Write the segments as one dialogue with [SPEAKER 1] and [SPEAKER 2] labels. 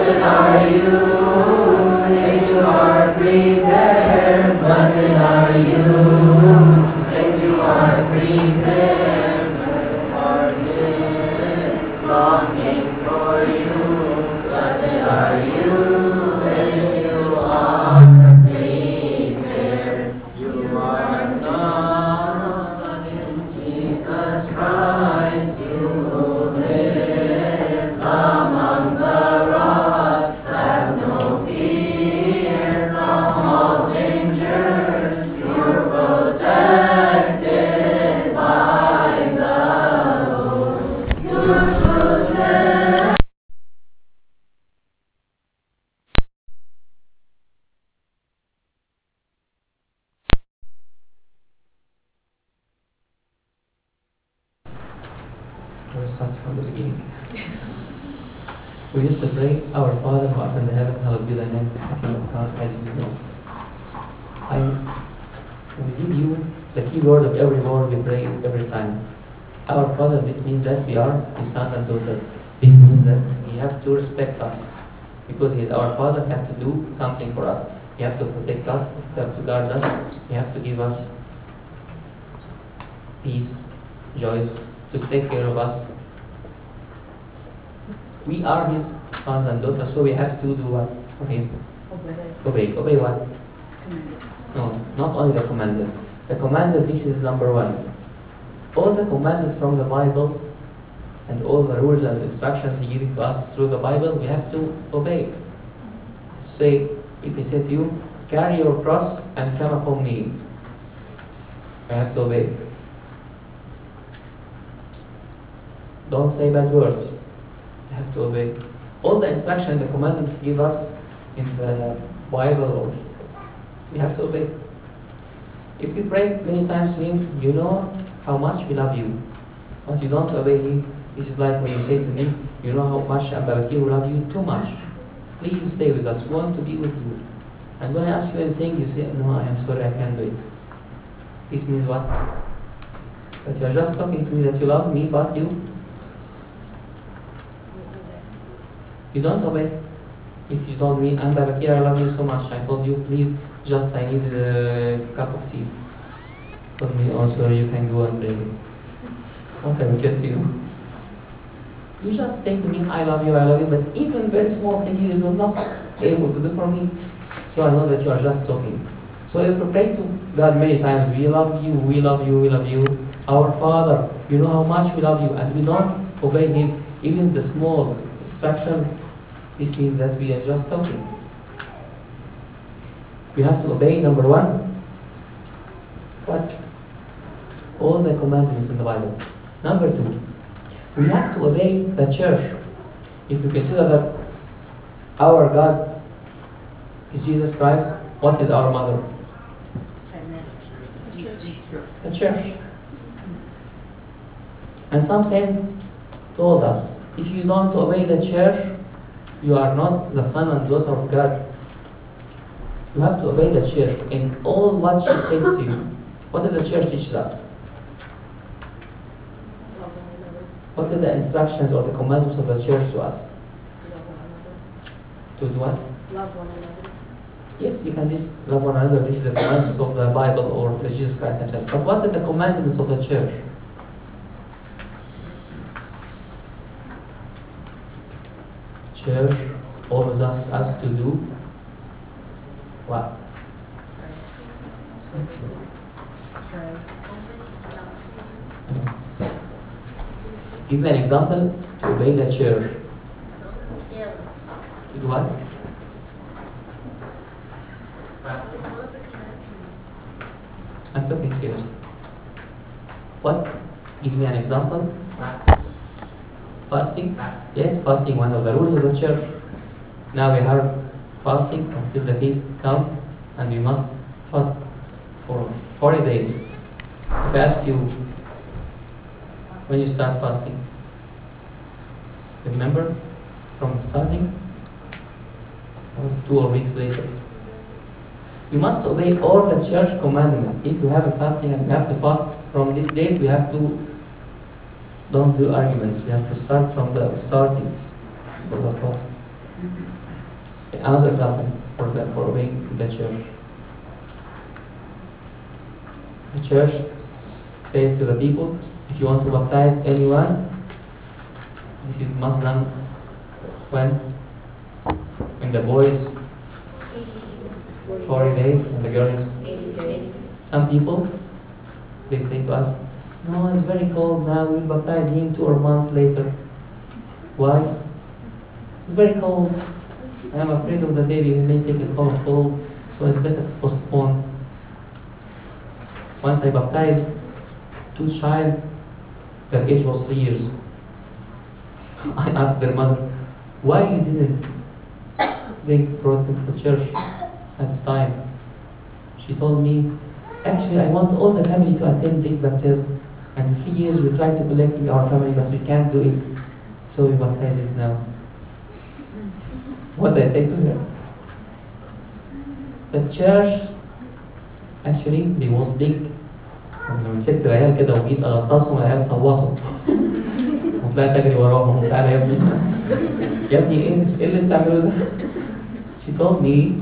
[SPEAKER 1] are you? Saints who are prepared. Blessed are you. Saints who are prepared. Hearted, longing for you. Blessed are you. Saints who are prepared. You are sons in Jesus Christ. You who live among the rocks. Have no fear from all dangers. You're protected by the Lord. Your children.
[SPEAKER 2] We'll start from the beginning. We used to pray, Our Father who art in the heaven, hallowed be thy name, thy kingdom come, thy will be done. I will give you the key word of every word we pray every time. Our Father, this means that we are his sons and daughters. This means that he has to respect us. Because he is our Father, he has to do something for us. He has to protect us, he has to guard us, he has to give us peace, joy, to take care of us. We are his sons and daughters, so we have to do what for him? Obey. Obey what? No, not only the commanded. The commanded, this is number one. All the commanded from the Bible and all the rules and instructions he gives to us through the Bible, we have to obey. Say, if he said to you, carry your cross and come upon me, I have to obey. Don't say bad words. You have to obey. All the instructions, the commandments give us in the Bible, we have to obey. If you pray many times to him, you know how much we love you, but you don't obey him. This is like when you say to me, you know how much Ambabakir will love you too much. Please stay with us. We want to be with you. And when I ask you anything, you say, no, I am sorry, I can't do it. This means what? That you are just talking to me that you love me, but you don't obey. If you told me, Ambabakir, I love you so much, I told you, please, just I need a cup of tea. Told me, oh sorry, you can go and bring it. What I will get to you? You just say to me, I love you, but even very small thing you will not able to do for me. So I know that you are just talking. So if you pray to God many times, we love you, we love you, we love you. Our Father, you know how much we love you, and we don't obey him, even the small instructions. This means that we are just talking. We have to obey, number one, what? All the commandments in the Bible. Number two, we have to obey the church. If we consider that our God is Jesus Christ, what is our mother? The church. And some saints told us, if you don't obey the church, you are not the son and daughter of God. You have to obey the church in all what she says to you. What did the church teach us? What are the instructions or the commandments of the church to us? To do what?
[SPEAKER 3] Love one another.
[SPEAKER 2] Yes, you can just love one another. This is the commandments of the Bible or the Jesus Christ himself. But what are the commandments of the church? Church always asks us to do what? Give me an example to obey the church. To do what? I'm talking seriously. What? Give me an example. Fasting? Yes, fasting, one of the rules of the church. Now we have fasting until the feast comes, and we must fast for 40 days. If I ask you, when you start fasting, remember from starting? Or 2 weeks later? You must obey all the church commandments. If you have a fasting and you have to fast from this date, we have to don't do arguments. We have to start from the starting of the fast. Another example for obeying the church. The church says to the people, if you want to baptize anyone, this is must done when? When the boy is 40 days and the girl is. Some people, they say to us, no, it's very cold now, we'll baptize him 2 or a month later. Why? It's very cold. I am afraid of the baby, he may take a cold, so it's better to postpone. Once I baptized 2 child, their age was 3 years. I asked their mother, why you didn't brought them to church at this time? She told me, actually I want all the family to attend this baptism, and 3 years we try to collect with our family, but we can't do it, so we baptize it now. What I say to her? The church actually they was big. لما مسكت العيال كده وجيت اغطسهم العيال صوتوا وطلعت اجري وراهم وتعالى يا ابني يا ابني ايه اللي بتعمله ده؟ She told me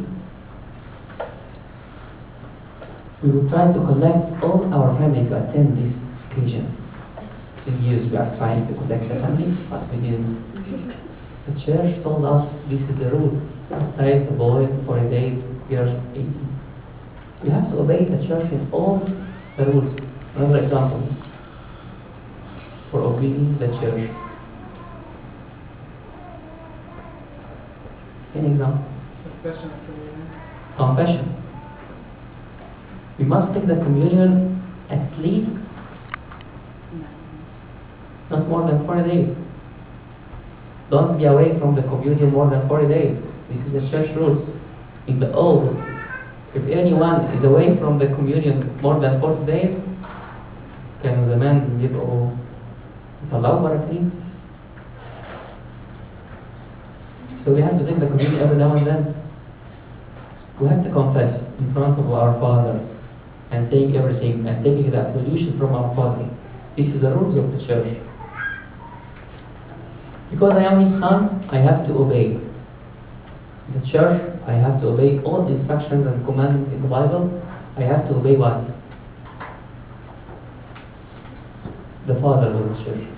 [SPEAKER 2] we would try to collect all our family to attend this occasion. 3 years we are trying to collect the family, but we didn't. The church told us this is the rule. Baptize the boy 40 days, girl 18. We have to obey the church in all the rules. Another example for obeying the church. An example. Confession. We must take the communion at least not more than 40 days. Don't be away from the communion more than 40 days. This is the church rules. In the old, if anyone is away from the communion more than 40 days, كانوا زمان يبقوا يطلعوا براكين. So we have to take the communion every now and then. We have to confess in front of our Father and saying everything and taking the absolution from our Father. This is the rules of the church. Because I am His son, I have to obey. The church, I have to obey all instructions and commandments in the Bible. I have to obey what? The Father of the church.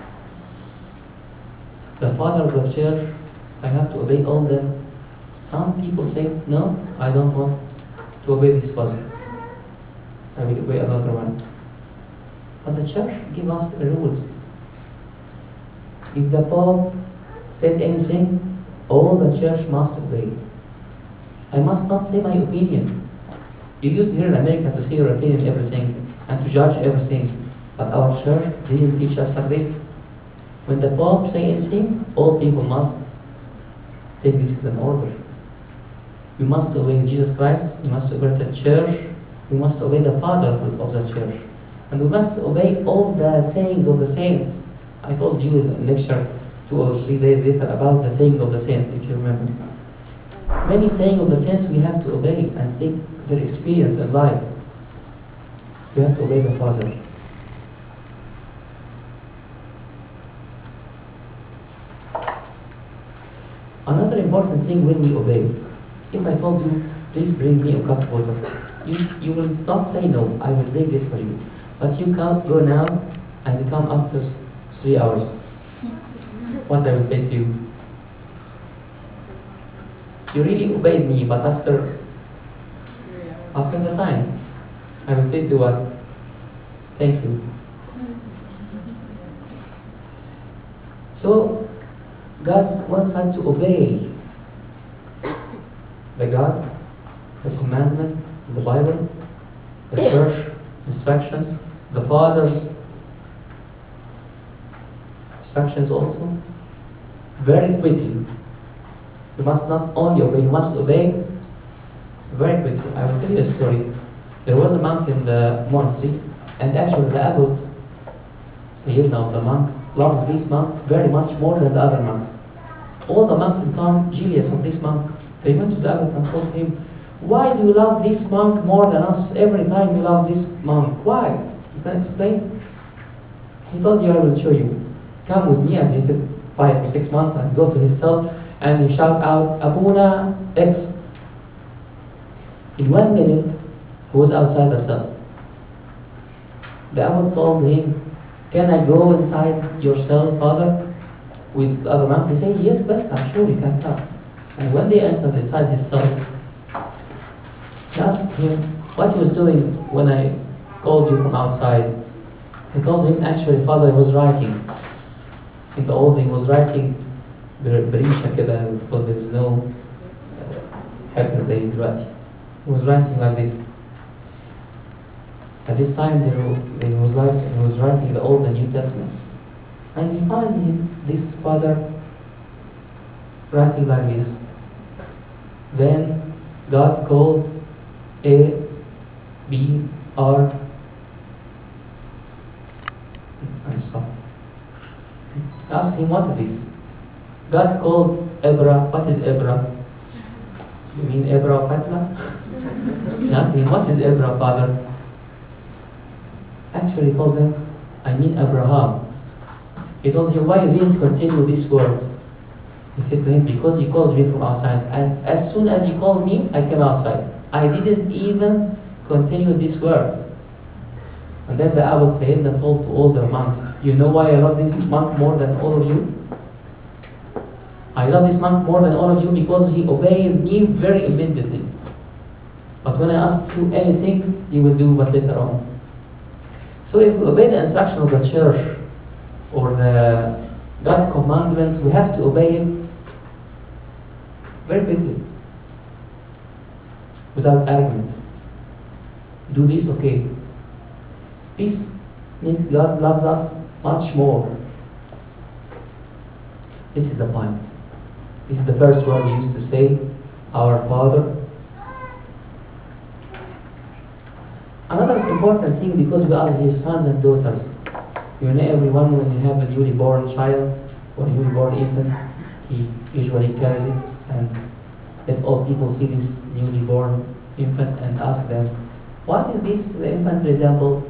[SPEAKER 2] The Father of the church, I have to obey all them. Some people say, no, I don't want to obey this Father. I will obey another one. But the church gives us the rules. If the Pope said anything, all the church must obey. I must not say my opinion. You used here in America to say your opinion everything and to judge everything. But our church didn't teach us like this. When the Pope say anything, all people must take this as an order. We must obey Jesus Christ, we must obey the church, we must obey the Father of the church. And we must obey all the sayings of the saints. I told you in lecture 2 or 3 days later about the saying of the saints, if you remember. Many saying of the saints we have to obey and take their experience in life. We have to obey the Father. Another important thing when we obey, if I told you, please bring me a cup of water, you will not say no, I will bring it for you. But you can't go now and you come after 3 hours. What I will say to you? You really obeyed me, but after the time, I will say to you what? Thank you. So, God wants us to obey the God, the commandment, the Bible, the church instructions, the Father's instructions also, very quickly. You must not only obey, you must obey very quickly. I will tell you a story. There was a monk in the monastery, and actually the abbot, Sayyidina of the monk, loves this monk very much more than the other monks. All the monks become jealous of this monk. They went to the abbot and told him, why do you love this monk more than us? Every time you love this monk. Why? You can explain? He told you, I will show you. Come with me, and he took 5 or 6 months and go to his cell and he shout out, Abuna X. In 1 minute, he was outside the cell. The Abbot told him, can I go inside your cell, father? With the other monk, he said, yes, best, I'm sure you can come. And when they entered inside his cell, he asked him what he was doing when I called you from outside. He told him, actually, father, he was writing. In the old, he was writing بريشة كده because there is no حبر زي دلوقتي. He was writing like this. At this time, he was writing the Old and New Testament. And he found this father writing like this. Then God called A, B, R, and stop. Ask him, what is this? God called Ebra. What is Ebra? You mean Ebra of Fatima? He asked him, what is Ebra, father? Actually, he told him, I mean Abraham. He told him, why you didn't continue this word? He said to him, because you called me from outside. And as soon as you called me, I came outside. I didn't even continue this word. And then the Abbot said and told to all the monks, you know why I love this monk more than all of you? I love this monk more than all of you because he obeys me very immediately. But when I ask you anything, you will do but later on. So if we obey the instruction of the church or the God's commandments, we have to obey it very quickly, without argument. Do this, okay. This means God loves us much more. This is the point. This is the first word we used to say, our Father. Another important thing, because we are his sons and daughters. You know, everyone, when you have a newly born child or a newly born infant, he usually carries it and let all people see this newly born infant and ask them, what is this the infant resemble?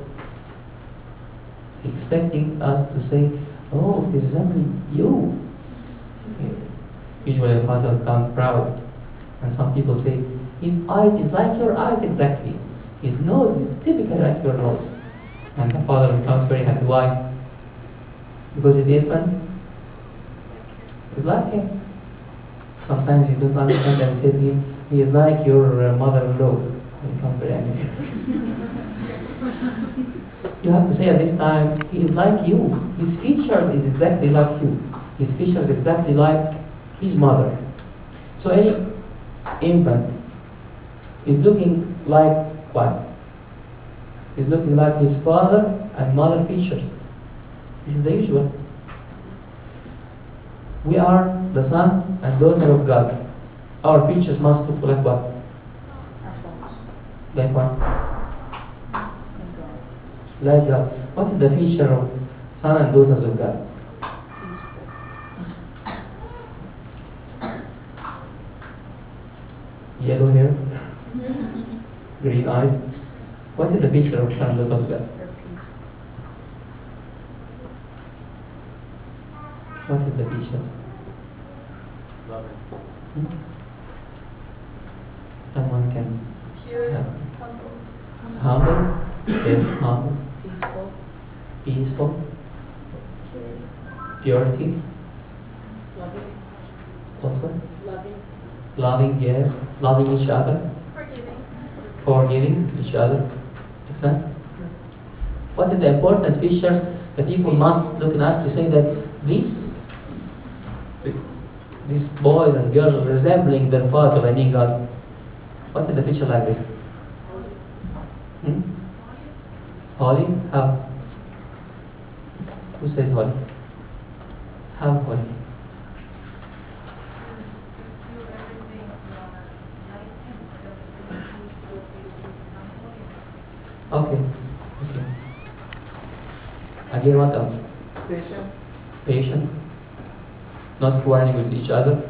[SPEAKER 2] Expecting us to say, oh, it resembles you. Usually a father becomes proud. And some people say, his eyes is like your eyes exactly. His nose is typically like your nose. And the father becomes very happy. Why? Because his infant is like him. Sometimes you don't understand and say to him, he is like your mother-in-law. He becomes very angry. You have to say at this time, he is like you. His features is exactly like you. His features exactly like his mother. So any infant is looking like what? He's looking like his father and mother features. This is the usual. We are the son and daughter of God. Our features must look like what? Like what? Like God. What is the feature of son and daughters of God? Yellow hair, green eyes. What is the feature of son and daughter of God? What is the feature? Someone can.
[SPEAKER 1] Pure, humble,
[SPEAKER 2] Humble. Yes, humble.
[SPEAKER 1] peaceful,
[SPEAKER 2] Peaceful.
[SPEAKER 1] purity,
[SPEAKER 2] Purity.
[SPEAKER 1] loving,
[SPEAKER 2] Also.
[SPEAKER 1] loving,
[SPEAKER 2] Loving, yes. Loving each other.
[SPEAKER 1] forgiving,
[SPEAKER 2] Forgiving each other. Excellent. What is the important features that people must look at us to say that these boys and girls are resembling their father, I mean God? What is the feature like this? Holy? How? Who says holy? How holy? Okay. Again, what else?
[SPEAKER 1] patient,
[SPEAKER 2] Patient. Not quarreling with each other.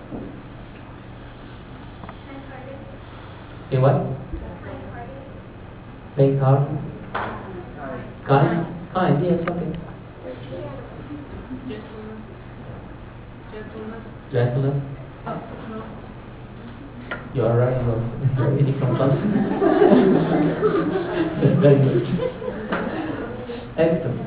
[SPEAKER 2] A what? Faint heart. Kind. Kind, yes, okay.
[SPEAKER 1] gentleness, gentleness,
[SPEAKER 2] Gentleness. You are right, you're reading from something. Very good. Excellent.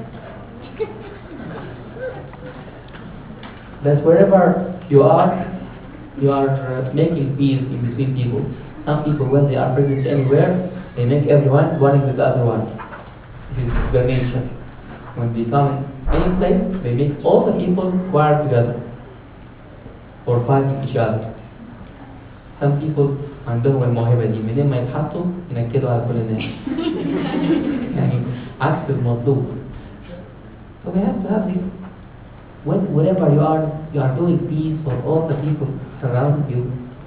[SPEAKER 2] That wherever you are making peace in between people. Some people, when they are present anywhere, they make everyone wanting with the other one. This is their nature. When they come in any place, they make all the people quarrel together or fighting each other. Some people عندهم الموهبة دي منين ما يتحطوا ينكدوا على كل الناس. يعني عكس المطلوب. So we have to have this. Wherever you are doing peace for all the people surrounding you.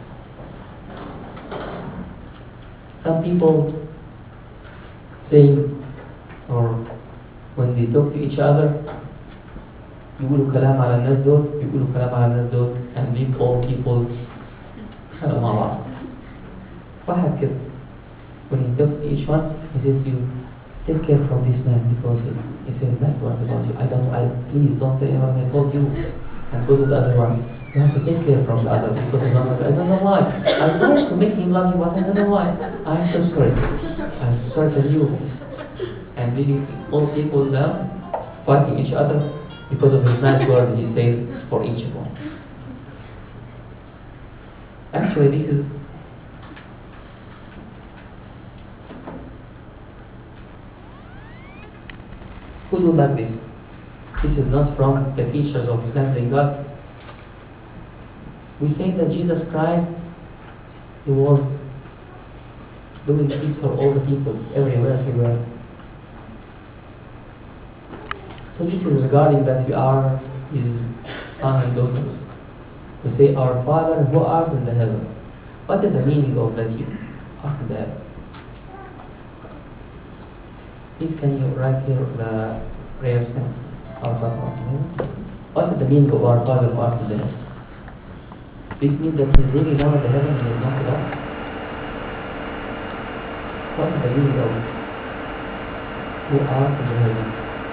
[SPEAKER 2] Some people say, or when they talk to each other, يقولوا كلام على الناس دول، يقولوا كلام على الناس دول, and leave all people مع بعض. واحد كده. When he talks to each one, he says to you, take care from this man because he says bad words about you. Please don't say what I told you and go to the other one. You have to take care from the other because I don't know why. I tried to make him love you, but I don't know why. I'm so sorry. I'm so sorry for you. And leading all people down, fighting each other because of his nice words he says for each one. Actually, this is who do like this? This is not from the teachers of slandering God. We say that Jesus Christ, He was doing peace for all the people, everywhere He went. So this is regarding that we are His son and daughters. We say, Our Father who art in the heaven. What is the meaning of that you art in the heaven? Please can you write here the prayer sense? Our Father who art in heaven. What is the meaning of Our Father who art in the heaven? This means that He's really down in the heaven and He's not with us. What is the meaning of who art in the heaven?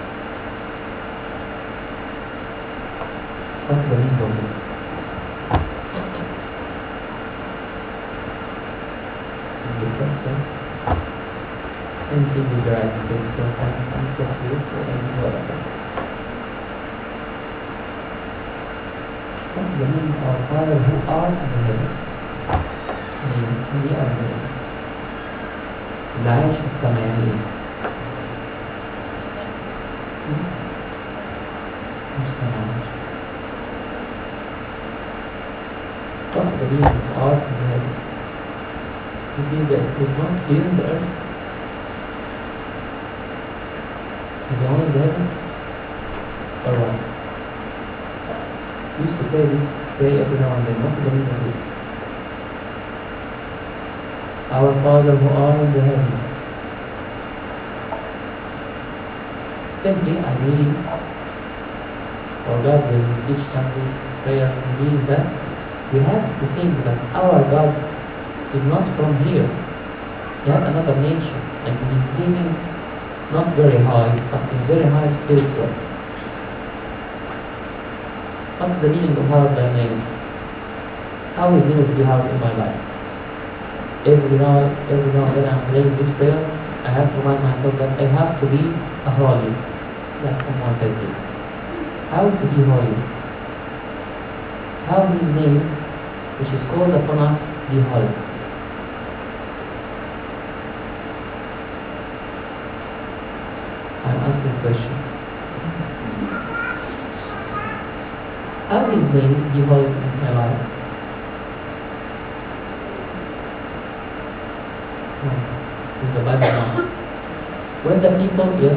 [SPEAKER 2] What is the meaning of this? Anything will be right because I'm so beautiful and whatever. What is the meaning of Our Father who art in the heaven? يعني أرض العيش في السماء يعني إيه؟ مش سماء. What is the meaning of art in the heaven? It means that He's not here on the earth. He's only in the heaven? Or what? We used to say this, pray every now and then. What is the meaning of this? Our Father who art in the heaven. Simply, I mean, or God will teach us this prayer means that we have to think that our God is not from here. He has another nature and He's living not very high, but in very high spiritual. What's the meaning of house thy name? How is it to be housed in my life? Every now and then I'm praying this prayer, I have to remind myself that I have to be a holy, like someone said here. How to be holy? How His name, which is called upon us, be holy? I'm asking questions. How His name be holy in my life? In the Bible now. When the people, yes.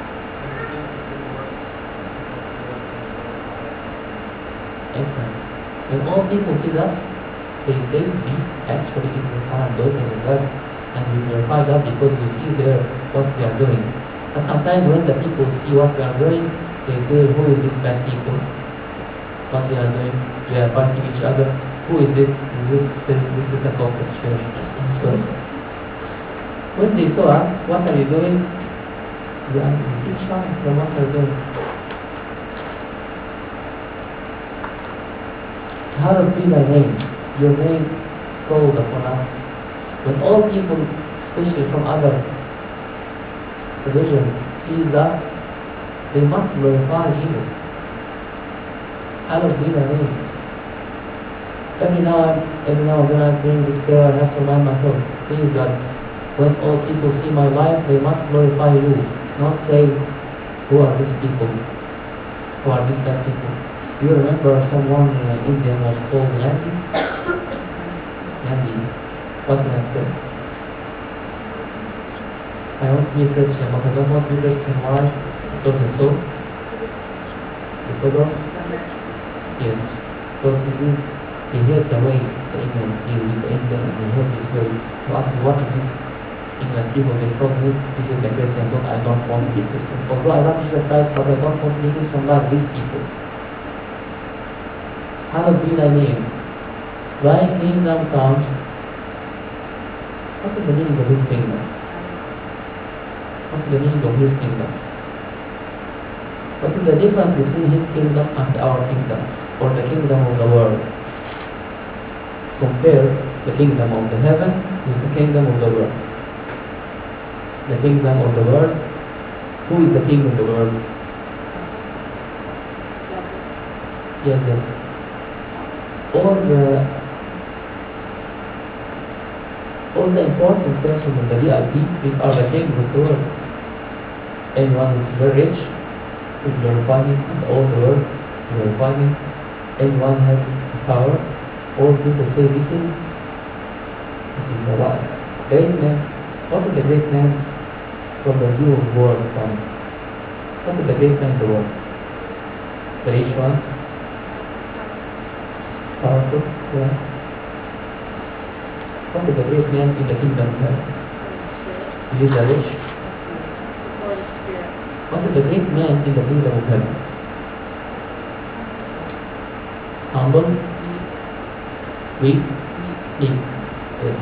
[SPEAKER 2] Excellent. When all people see us, they say we actually is the son and daughter of God, and we glorify God because we see there what we are doing. But sometimes when the people see what we are doing, they say, who is this bad people? What they are doing? They are fighting each other. Who is this? This is a Coptic church. So, when they saw us, what are you doing? We keep shy from what we are doing. Hallowed be thy name. Your name is called upon us. When all people, especially from other religions, sees us, they must glorify Jesus. Hallowed be thy name. Every now and then I bring this prayer, I have to remind myself, please God, when all people see my life, they must glorify you, not say, who are these people? Who are these bad people? Do you remember someone in India was called Gandhi? Gandhi. What can I say? I want to be a Christian, but I don't want to be a Christian. Why? Because it's so. Because of? Yes. Because he heard the way the Indians deal with the Indian, and he heard this way. He asked me, what is this? England people, they told me, this is the Christian, so I don't want to be a Christian. Although I love Jesus Christ, but I don't want to be a Christian like these people. Hallowed be thy name. Thy kingdom come. What is the meaning of his kingdom? What is the meaning of his kingdom? What is the difference between his kingdom and our kingdom, or the kingdom of the world? Compare the kingdom of the heaven with the kingdom of the world. The kingdom of the world. Who is the king of the world? Yes. All the important persons in the VIP, these are the kings of the world. Anyone who is very rich will glorify me, and all the world will glorify me. Anyone has power, all people say this is the great man. What is the great man from the view of the world point? What is the great man in the world? The rich one? Powerful? Yeah. What is the great man in the kingdom of heaven? Is it the rich? What is the great man in the kingdom of heaven? Humble? Weak? Meek? Yes.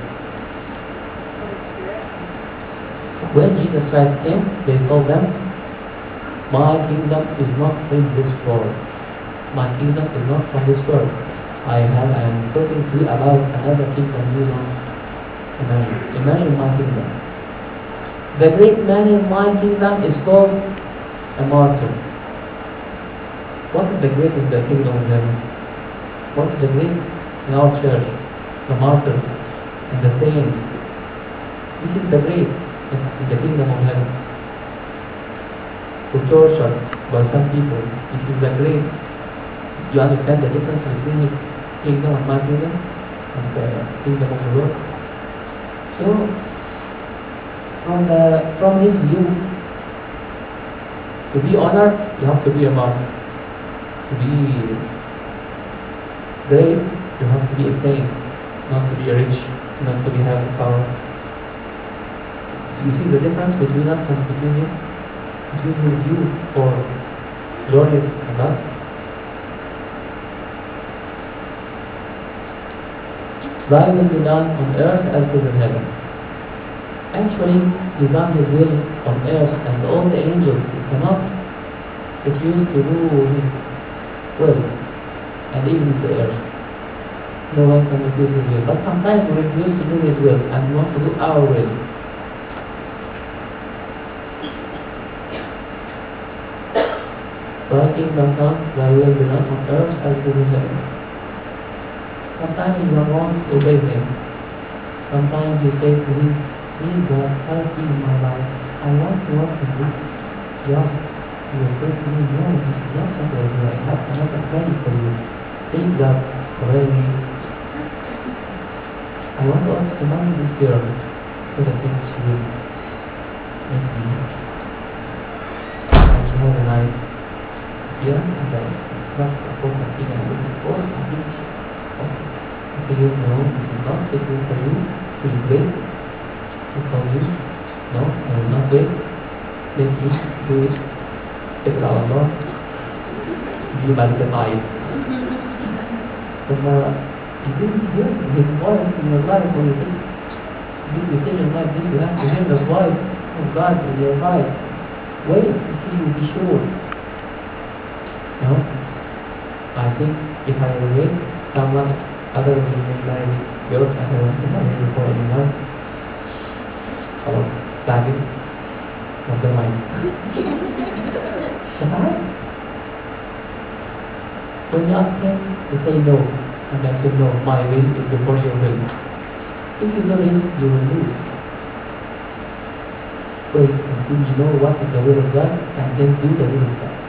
[SPEAKER 2] When Jesus Christ came, they told them, my kingdom is not from this world. My kingdom is not from this world. I am talking to you about another kingdom you don't imagine. Imagine my kingdom. The great man in my kingdom is called a martyr. What is the great in the kingdom of heaven? What is the great in our church? The martyrs and the saints. This is the great in the kingdom of heaven. Who tortured by some people. This is the great. You understand the difference between his kingdom and my kingdom and the kingdom of the world? So, from this view, to be honored, you have to be a martyr. To be great, you have to be a saint, not to be rich, not to be having power. You see the difference between us and between him? Between his view for glorious and us? Thy will be done on earth as it is in heaven. Actually, He done His will on earth, and all the angels cannot refuse to do His will, and even the earth. No one can refuse His will. But sometimes we refuse to do His will and we want to do our will. Thy kingdom come, thy will be done on earth as it is in heaven. Sometimes you don't want to obey Him. Sometimes you say to Him, please God, help me in my life. I want to work with this job. You will say to me, no, this is not what I do. I have another plan for you. Please God, obey me. I want to ask to marry this girl so that she will make me happy. And she has a nice appearance and it's not a important thing I'm looking for. I think she's okay. I say, no, this is not suitable for you. Please wait. She told you, no, I will not wait. Let me do it. Take our Lord. Be magnified. So it is good, His voice in your life when you take big decision like this. You have to hear the voice of God in your life. Wait to see you, be sure. No? I think if I will wait, someone other will get married with yours and I want to marry before anyone. خلاص استعجل ربنا معاك. صحيح. When you ask him, you say no. And I said no, my will is before your will. If you do this, you will lose. Wait until you know what is the will of God and then do the will of God.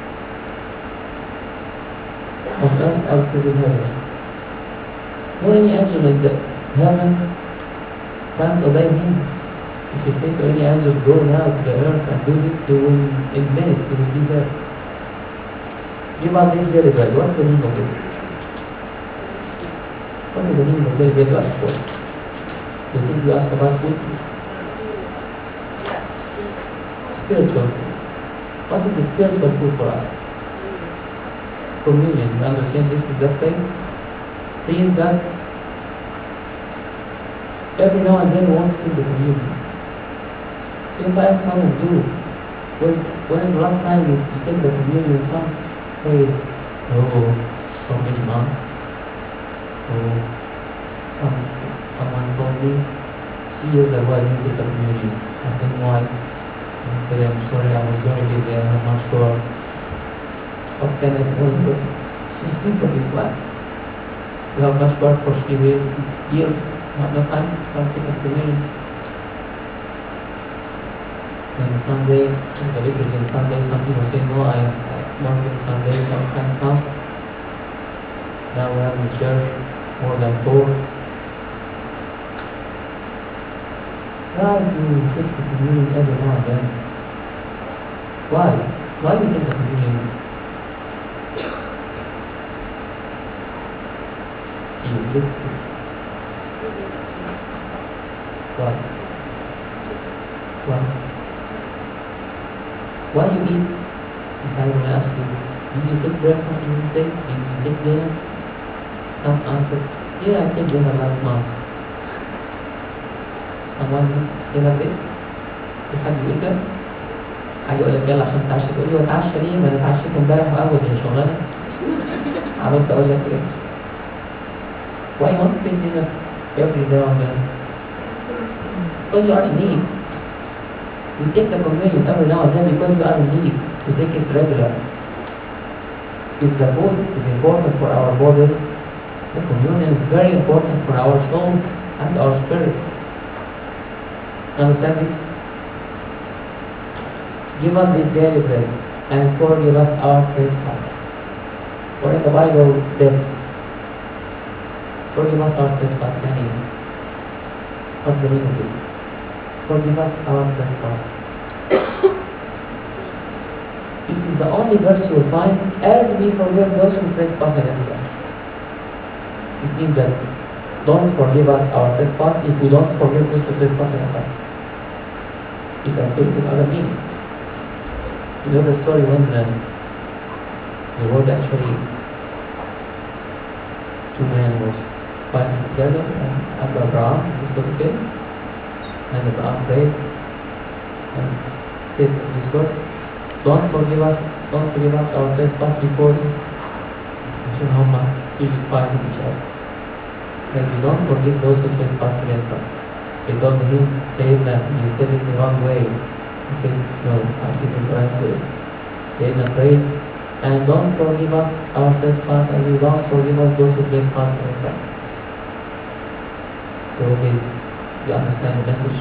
[SPEAKER 2] On earth as it is in heaven. No any angel in the heaven can't obey him. If you say to any angel, go now to the earth and do this, he will, in minutes, he will be there. Give us this daily bread. What's the meaning of this? What is the meaning of daily bread you ask for? You think you ask about food? Spiritual food. What is the spiritual food for us? Communion. You understand this is the thing? Please God, every now and then we want to take the communion. So if I ask some of you, when is the last time you take the communion? Some say, oh, so many months. Oh, someone told me 3 years ago I didn't take the communion. I said, why? I said, I'm sorry, I was very busy, I'm not sure. What can I tell you? It's simple, this one. You have much work for 3 years, not no time to come take the communion. And Sunday, the liturgy on Sunday, some people say, no, I working Sunday, some can't come. Now we have in church more than 4. Why do you take the communion every now and then? Why? Why do you take the communion? You look good. Why? Why? Why you eat? If I will ask you, did you take breakfast this day? Did you take dinner? Some answer, yeah, I took dinner last month. Someone say like this? في حد يقول كده؟ حد يقول لك يلا عشان تتعشى تقول لي واتعشى ليه؟ ما انا اتعشيت امبارح واول هي شغلانه. عملت اقول لك ايه؟ Why you want to take dinner every now and then? Because you are in need. You take the communion every now and then because you are in need. You take it regular. If the food is important for our body, the communion is very important for our soul and our spirit. Understand this? Give us this daily bread and forgive us our trespass. Or in the Bible, debts. Forgive us our trespass. Yani, what's the meaning of this? Forgive us our trespass. This is the only verse you will find as we forgive those who trespass against us. It means that don't forgive us our trespass if we don't forgive those who trespass against us. You can put it in other meaning. You know the story when the Lord actually 2 men was fighting together and Abraham, this was okay, and Abraham prayed and said this word, don't forgive us our trespass because you know how we fighting each other. That we don't forgive those who trespass against us. They told him, Sayyidina, you said it the wrong way. He said, no, I said it the right way. Sayyidina prayed, and don't forgive us our trespass as you don't forgive us those who trespass against us. So okay, you understand the message?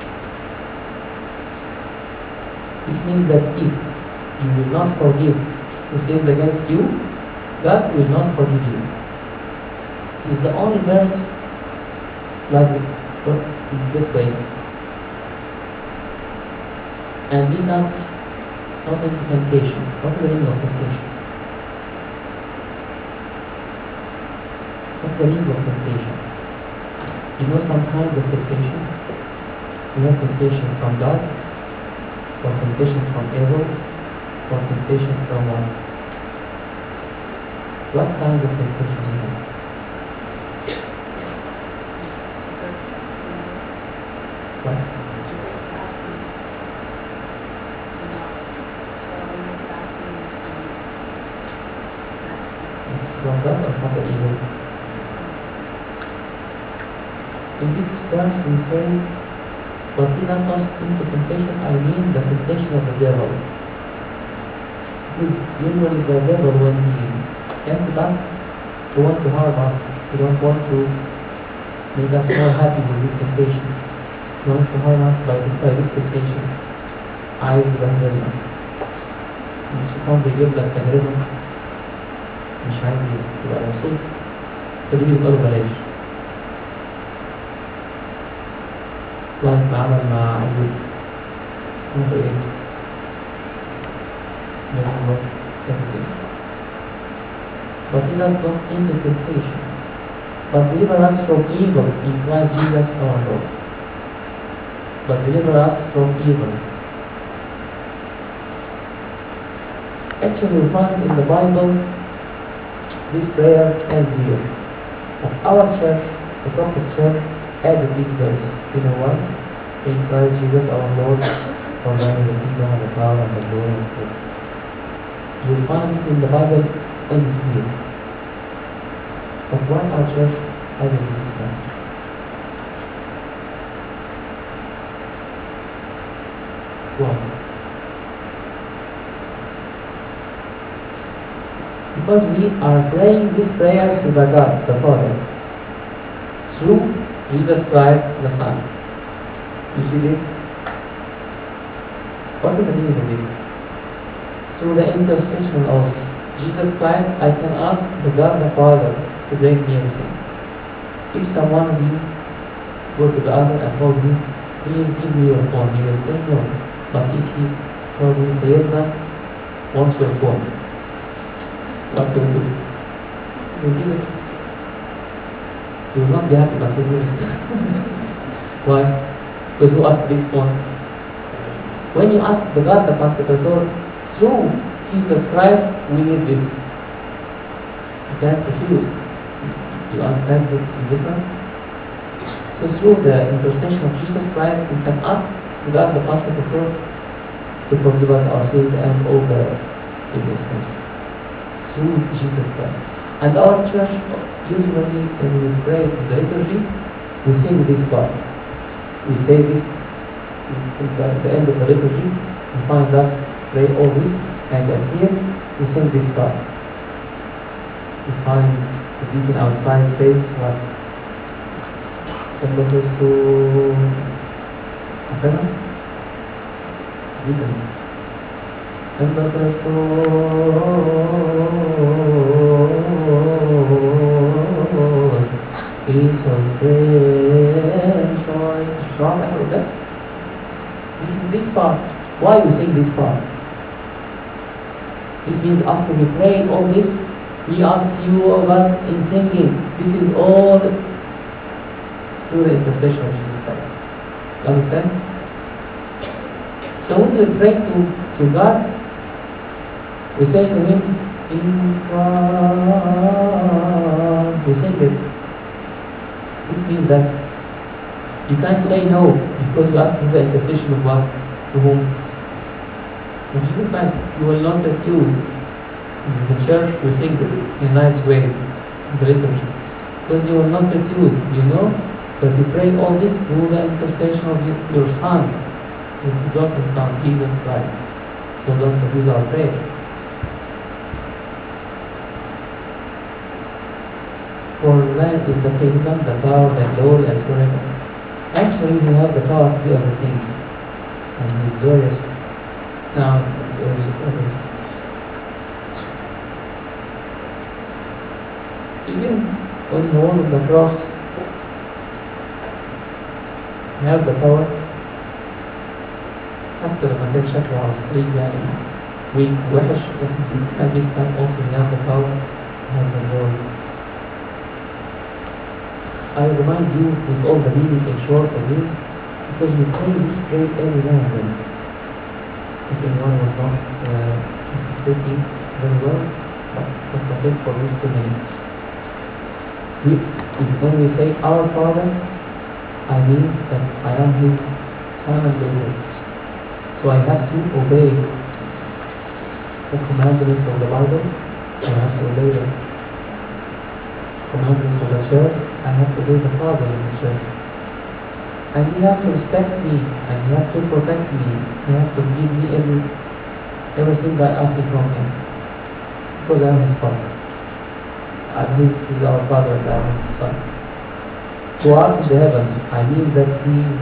[SPEAKER 2] This means that if you will not forgive who sins against you, God will not forgive you. This is the only verse like in this way. And be not into temptation. What is the meaning of temptation? What's the meaning of temptation? You know some kinds of temptation? You have temptation from God, or temptation from evil, or temptation from what? What kind of temptation do you have? What? It's from God or from the evil? In this verse we say, but lead us not into temptation, I mean the temptation of the devil. Because usually the devil, when he tempted us, he wants to harm us. He don't want to make us more happy with this temptation. He wants to harm us by this temptation. عايز يبهدلنا. الشيطان بيجيب لك تجربة مش عايز تبقى مبسوط، فدي بيبقى له بلاش. لايك ما عمل مع أيوب. اسمه إيه؟ But lead us not into temptation, but deliver us from evil in Christ Jesus our Lord. But deliver us from evil. Actually, we find in the Bible this prayer elsewhere. But our church, the Prophet Church, added this verse. You know why? In Christ Jesus our Lord, for thine is the kingdom and the power and the glory and the praise. You will find it in the Bible elsewhere. But why our church added this verse? Why? Because we are praying this prayer to the God, the Father, through Jesus Christ, the Son. You see this? What is the meaning of this? Through the intercession of Jesus Christ, I can ask the God, the Father, to grant me everything. If someone of you go to the other and told me, please give me your phone, he will say no. But if he told me, Sayedna wants your phone, what will you do? You will give it. You will not be happy, but you will give it. Why? Because who asked this phone? When you ask the God, the Pacificator, through Jesus Christ, we need this. You can't refuse. You understand the difference? So through the intercession of Jesus Christ, we can ask God, the Pacificator, to forgive us our sins and all the evil things. Through Jesus Christ. And our church, usually when we pray in the liturgy, we sing this part. We say this at the end of the liturgy. You find us pray all this, and at here we sing this part. You find the deacon outside says what? Send us to Afena? Deacon. Send us to peace of great joy. Strong after that. This is this part. Why we sing this part? This means after we pray all this, we ask you of us in singing. This is all through the intercession of Jesus Christ. You understand? So when we pray to God, we say to Him, in Christ, we sing it. This means that you can't say no because you ask for the intercession of God. To whom? In Jesus Christ, you will not refuse. In the church, we sing it in a nice way, in the liturgy. Because you will not refuse, you know, but you pray all this through the intercession of your Son, your begotten Son, Jesus Christ. So don't refuse our prayer. For thine is the kingdom, the power, the glory, and forever. Actually, we have the power to do everything. And He is glorious now and glorious forever. Even on the wall of the cross, we have the power. حتى لما كان شكله على الصليب يعني weak وحش, لكن at this time also we have the power, we have the glory. I remind you with all the meaning in short of this, because we pray this prayer every now and then. If anyone was not participating very well, but participate for these 2 minutes. When we say our Father, I mean that I am His Son and daughter. So I have to obey the commandments of the Bible. I have to obey the commandments of the church. I have to obey the Father in the church. And He have to respect me, and He have to protect me. He have to give me everything I ask from Him, because I'm His Father. And He's our Father, and I'm His Son. Who art in the heaven, I mean that He's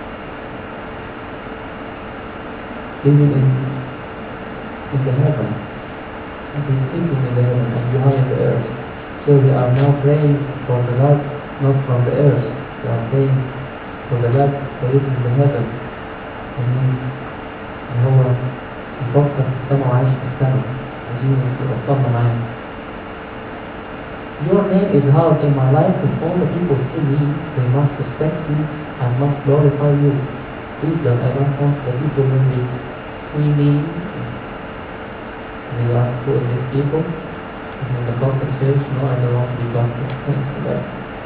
[SPEAKER 2] living in the heaven, and He's sitting in the heaven, and you are in the earth. So we are now praying for the God, not from the earth. We are praying for the God created in the heaven. آمين. اللي هو بيفكر في السماء وعايش في السماء. عايزين يوصلنا معاه. Your name is hard in my life. If all the people see me, they must respect you and must glorify you. Please, God, I don't want the people when they see me, they ask who is these people. In the Catholic Church, no, I don't want to be Catholic. Thanks for that.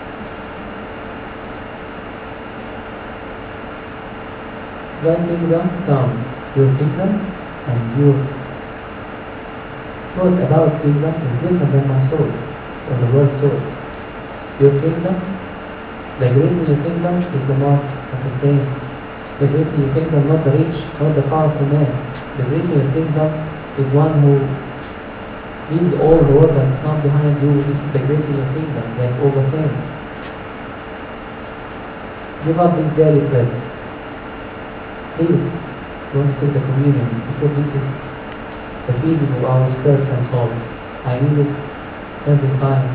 [SPEAKER 2] Thy kingdom come, your kingdom, and your thought about kingdom is different than my thought, or the word thought. Your kingdom, the great in your kingdom is the mark of the saint. The great in your kingdom, not the rich, not the powerful man. The great in your kingdom is one who leaves all the world and come behind you. This is the great in your kingdom, that overcame. Give up this daily bread. Please, don't take the communion, because this is the feeding of our spirits and souls. I need it every time.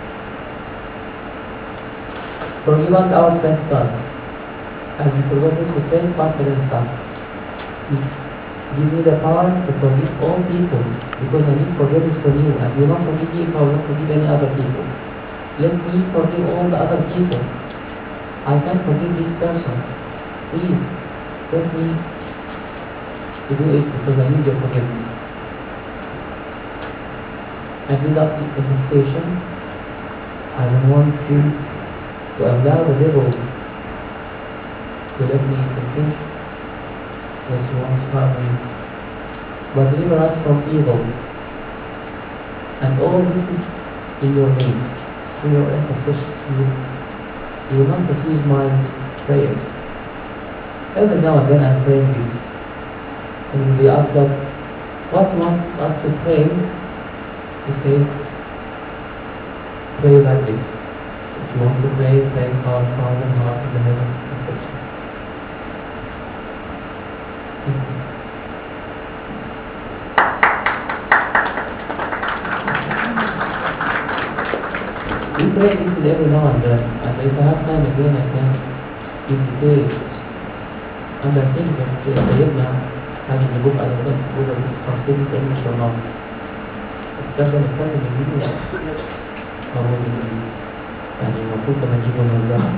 [SPEAKER 2] Forgive us our trespasses, as we forgive those who trespass against us. Give me the power to forgive all people, because I need forgiveness from you, and you will not forgive me if I will not forgive any other people. Let me forgive all the other people. I can't forgive this person. Please, let me to do it, because I need your forgiveness. And lead us in temptation. I don't want you to allow the devil to let me in temptation. Yes, you want to harm me. But deliver us from evil. And all this is in your name. Through your intercession, you will not refuse my prayers. Every now and then I'm praying this. And when we ask God, what you want us to pray? He says, pray like this. If you want to pray, pray Our Father who art in the heavens, etc. We pray this every now and then, and if I have time again, I can give details. And I think that سيدنا حاجة نجيب على الناس ولا تفاصيل English or not. استخدم نستخدم الإنجليزي. أو يعني المفروض لما نجيبه نوزعه.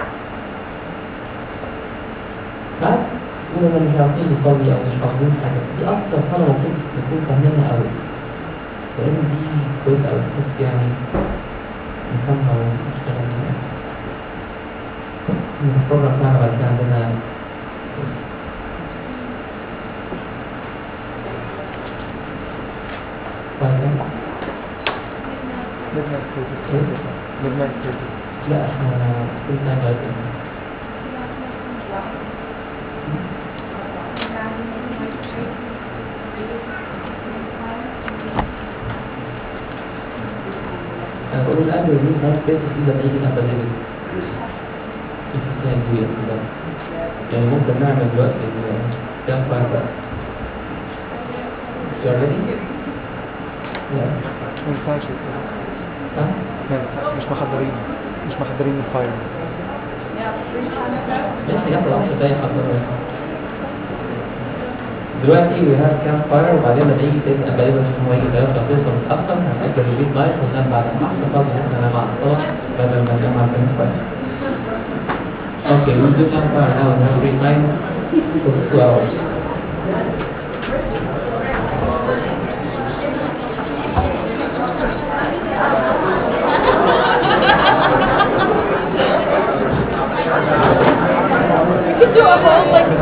[SPEAKER 2] ساعات يقولوا أنا مش عارفين نصلي أو مش حافظين حاجة. دي أكتر حاجة المفروض نكون فاهمينها أوي. لأن دي كويسة أوي بس يعني نفهمها ونشتغل بيها. البروجرام بتاعنا بعد كده عندنا
[SPEAKER 3] midnight service.
[SPEAKER 2] لا احنا full time right now. أنا بقول الأهل يجيب نايت سيرفيس دي لما يجي نبقى ليفل. if you can do it كده. يعني ممكن نعمل دلوقتي كام فاير. You are ready? Yeah.
[SPEAKER 3] ما ينفعش
[SPEAKER 2] ها؟
[SPEAKER 3] مش محضرين الفاير.
[SPEAKER 2] ماشي ياخد 10 دقايق حضر. دلوقتي we have camp fire وبعدين لما يجي سيدنا أبا ليبل عشان هو يجي دلوقتي هتوصل متأخر هنأجل البيت لايت وننام بعد أحسن خالص إن احنا ننام على الصلاة بدل ما ننام على camp fire. Okay, we'll do camp fire now and have free time for 2 hours.
[SPEAKER 4] Do a whole like